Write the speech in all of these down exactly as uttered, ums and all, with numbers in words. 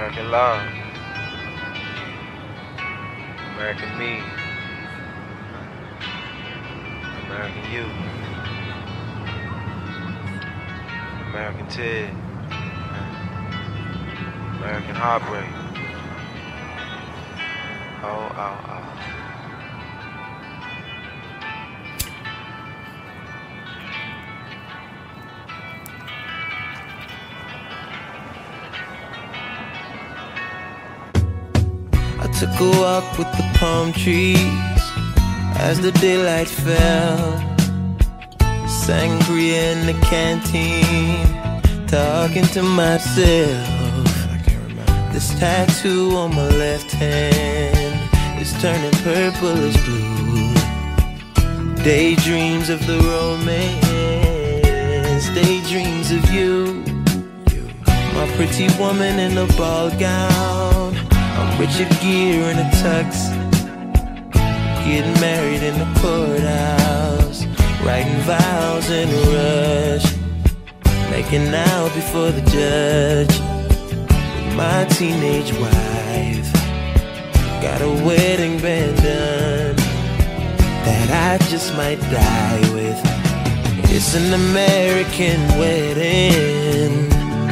American love, American me, American you, American Ted, American heartbreak. Oh, oh, oh. I took a walk with the palm trees as the daylight fell. Sangria in the canteen, talking to myself. This tattoo on my left hand is turning purplish blue. Daydreams of the romance, daydreams of you. My pretty woman in a ball gown, I'm Richard Gere in a tux, getting married in the courthouse, writing vows in a rush, making out before the judge with my teenage wife. Got a wedding band done that I just might die with. It's an American wedding.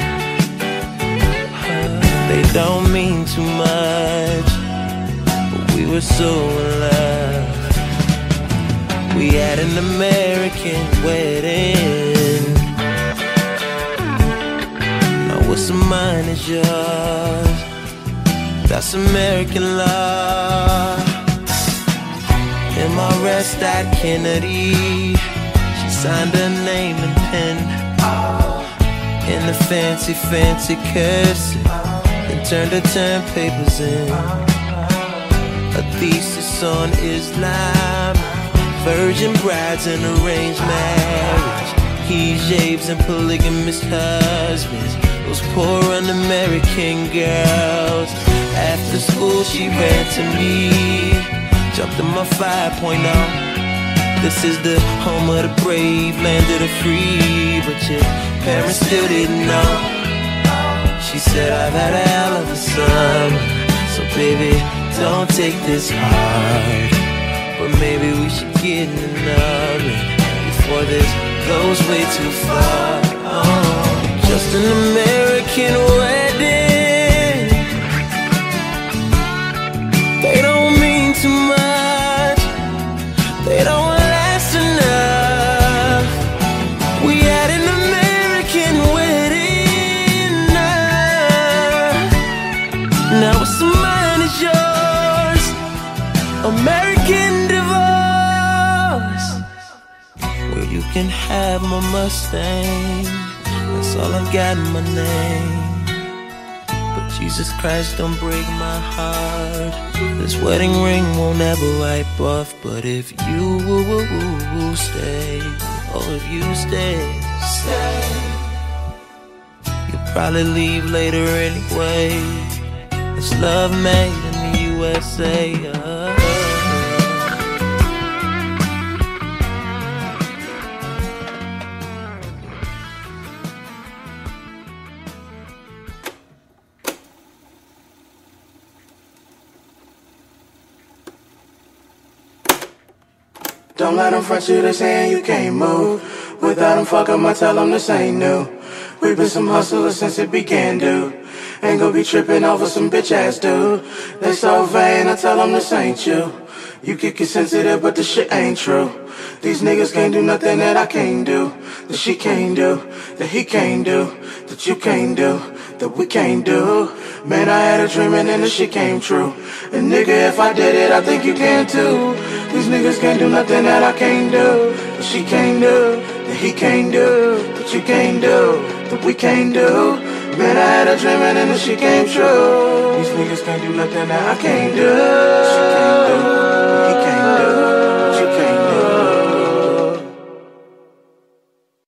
They don't mean too much, but we were so in love. We had an American wedding. Now what's mine is yours. That's American love. In my rest at Kennedy, she signed her name and pen in the fancy, fancy cursive, and turned her term papers in. A thesis on Islam, virgin brides and arranged marriage, hijabs and polygamous husbands, those poor un-American girls. After school she ran to me, jumped in my five point oh. This is the home of the brave, land of the free, but your parents still didn't know. She said, I've had a hell of a summer, so baby, don't take this hard. But maybe we should get in another before this goes way too far. Oh, just an American wedding. They don't mean too much, they don't last enough. We had an American wedding. Now what's mine is yours. American divorce, where you can have my Mustang, that's all I got in my name. But Jesus Christ, don't break my heart. This wedding ring won't ever wipe off. But if you stay, oh if you stay, stay, you'll probably leave later anyway. It's love made in the U S A. uh. Don't let them front you, they saying you can't move. Without them fuck 'em, I tell them this ain't new. We been some hustlers since it began, dude. Ain't gon' be tripping over some bitch ass dude. They so vain, I tell them this ain't you. You could get sensitive, but the shit ain't true. These niggas can't do nothing that I can't do, that she can't do, that he can't do, that you can't do, that we can't do. Man, I had a dream and then the shit came true. And nigga, if I did it, I think you can too. These niggas can't do nothing that I can't do, that she can't do, that he can't do, that you can't do, that we can't do. Man, I had a dream and then the shit came true. These niggas can't do nothing that I can't do, she can't do.